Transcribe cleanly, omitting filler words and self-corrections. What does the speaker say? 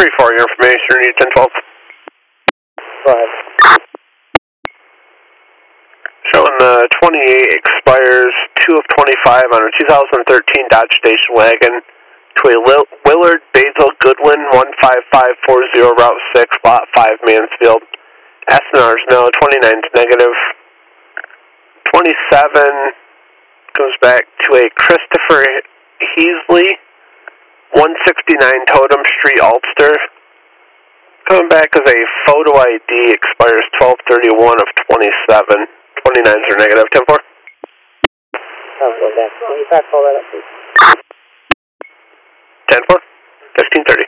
for your information, you 1012. Go ahead. Showing 28 expires 2 of 25 on a 2013 Dodge Station Wagon to a Willard Basil Goodwin 15540 Route 6, Lot 5, Mansfield. SNR's no, 29's negative. 27 goes back to a Christopher Heasley, 169 Totem Street, Ulster. Coming back as a photo ID, expires 12/31 of 27. 29s are negative. 10-4. Can you fax all that up, please? 10-4. 1530.